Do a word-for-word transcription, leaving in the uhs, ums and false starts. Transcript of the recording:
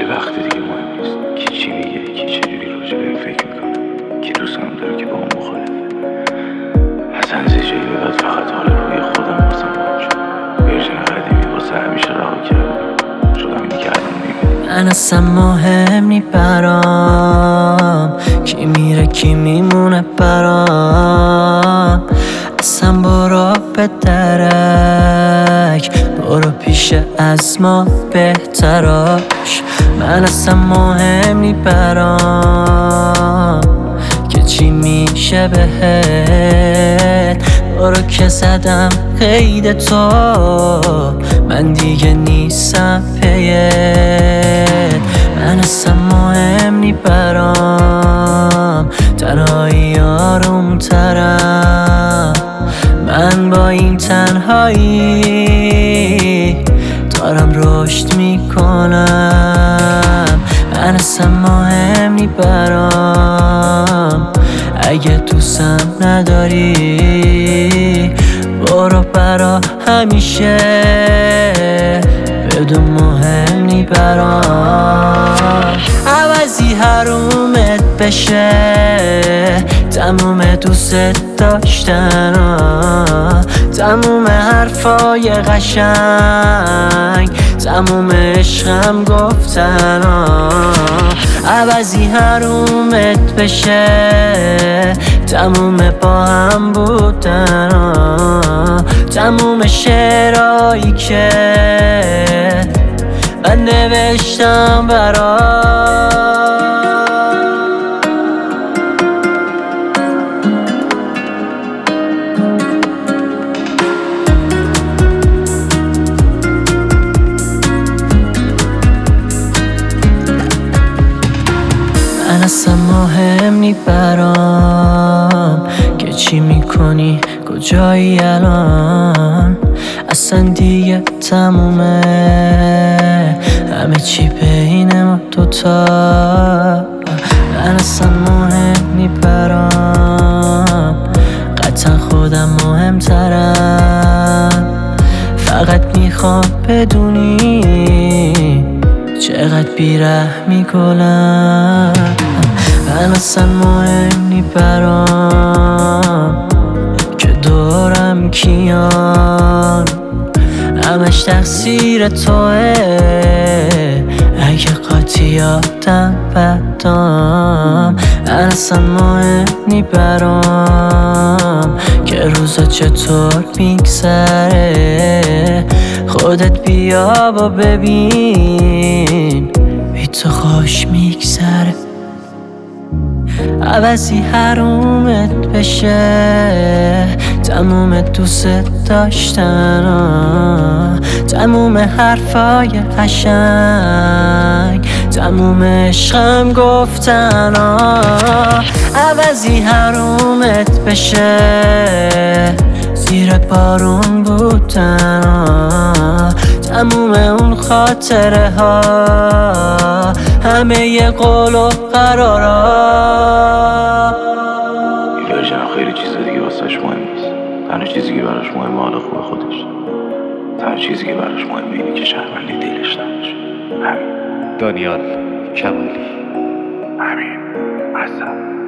خیلی وقت دیگه مهم نیست کی چی میگه، کی چجوری راجع به فکر میکنه، کی دوستم داره که با اون مخالفه. اصلا زیجایی به بعد فقط حال روی خودم واسم باید شد. ورژن قدیمی واسه همیشه رها کردم، شدم اینی که الان میبینی. من اصلا مهم نی برام کی میره کی میمونه برام. اصلا برو به درک، برو پیش از ما بهتراش. من اصلا مهم نی برام که چی میشه بهت. برو که زدم قید تو، من دیگه نیستم پیت. من اصلا مهم نی برام تنهایی آروم ترم. من با این تنهایی دارم رشد میکنم. من اصلا مهم نی برام اگه دوستم نداری. برو برا همیشه بدون مهم نی برام. عوضی حرومت بشه تموم دوست داشتن ها، تموم حرفای قشنگ، تموم عشقم گفتن ها. عوضی حرومت بشه تموم با هم بودن ها، تموم شعرهایی که من نوشتم برات. من اصلا مهم نی برام که چی میکنی کجایی الان. اصلا دیگه تمومه همه چی بین ما دوتا. من اصلا مهم نی برام قطعا خودم مهمترم. فقط میخوام بدونی چقدر بیرحمی گلم. من اصلا مهم نی برام که دورم کیان، همش تقصیر توه اگه قاطیاتم بدام. من اصلا مهم نی برام که روزا چطور میگذره. خودت بیا و ببین بی تو خوش میگذره. عوضی حرومت بشه تموم دوست داشتن ها، تموم حرفای قشنگ، تموم عشقم گفتن ها. عوضی حرومت بشه زیر بارون بودن ها، تموم اون خاطره ها، همه ی قول و قرارا. این ورژن خیلی چیز دیگه واسهش مهم نیست. تنها چیزی که براش مهمه حال خوب خودش. تنها چیزی که براش مهمه اینه که شرمنده دلش نباشه. همین. دانیال کمالی. همین. اصلا